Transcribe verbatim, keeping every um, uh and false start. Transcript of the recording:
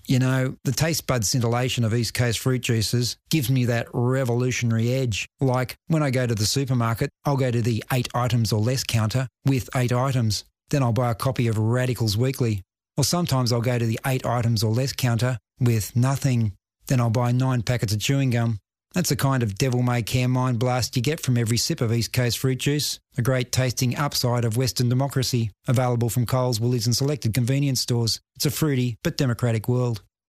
You know, the taste bud scintillation of East Coast fruit juices gives me that revolutionary edge. Like when I go to the supermarket, I'll go to the eight items or less counter with eight items. Then I'll buy a copy of Radicals Weekly. Or sometimes I'll go to the eight items or less counter with nothing. Then I'll buy nine packets of chewing gum. That's the kind of devil-may-care mind blast you get from every sip of East Coast fruit juice. A great tasting upside of Western democracy. Available from Coles, Woolies and selected convenience stores. It's a fruity but democratic world.